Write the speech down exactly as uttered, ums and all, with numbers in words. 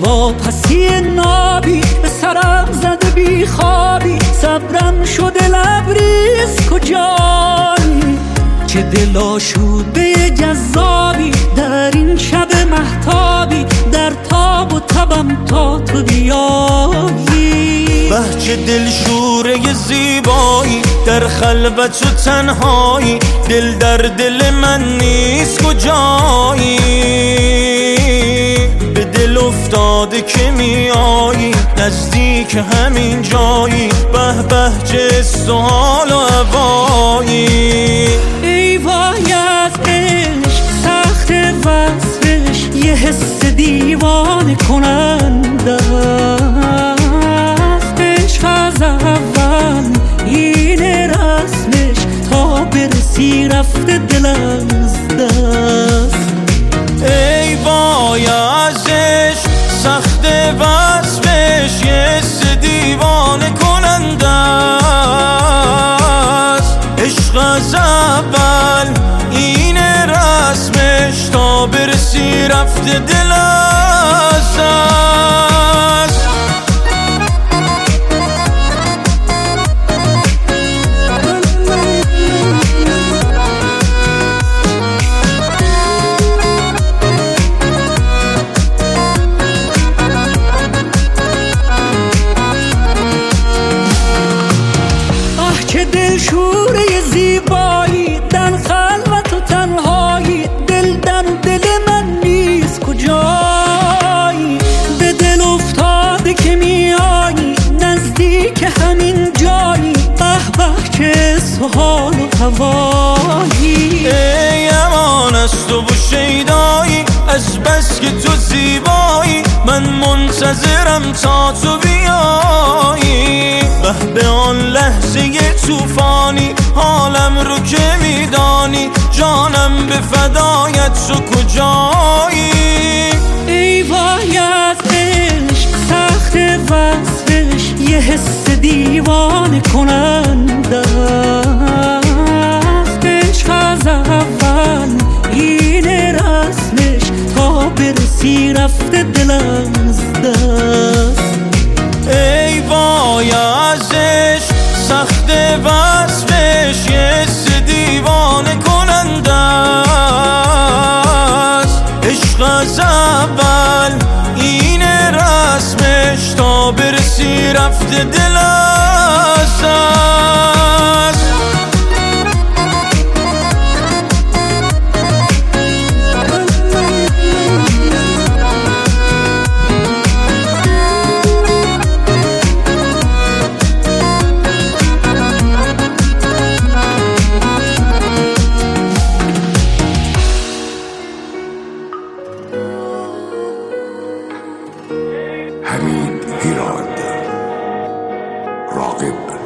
واپسی نابی به سرم زده بی خوابی، صبرم شده لبریز کجایی؟ چه دل آشوده جذابی در این شب مهتابی، در تاب و تبم تا تو بیایی. بهچه دلشوره زیبایی در خلوت و تنهایی، دل در دل من نیست کجایی؟ به دل افتاده که میایی نزدیک همین جایی، به به چه سوال و هوایی. ای وای از عشق سخت وصفش، یه حس دیوانه کننده است. عشق از اول این رسمش، تا برسی رفته دل از دست. ای وای از عشق سخت وصفش، یه حس دیوانه کننده است. عشق از اول این رسمش، تا برسی رفته دل از دست. دلشوره زیبایی در خلوت و تنهایی، دل در دل من نیست کجایی؟ به دل افتاده که میایی نزدیک همین جایی، به به چه سوال و هوایی. ای امان از تو و شیدایی، از بس که تو زیبایی من منتظرم تا تو بیایی. به به آن لحظه توفانی حالم رو که میدانی، جانم به فدایت تو کجایی؟ ای وای از عشق سخت وصفش، یه حس دیوانه کننده است. عشق از اول این رسمش، تا برسی رفته دل از دست. ای وای از عشق سخت وصفش، یه حس دیوانه کننده است. عشق از اول این رسمش، تا برسی رفته دل از دست. حمید هیراد راقب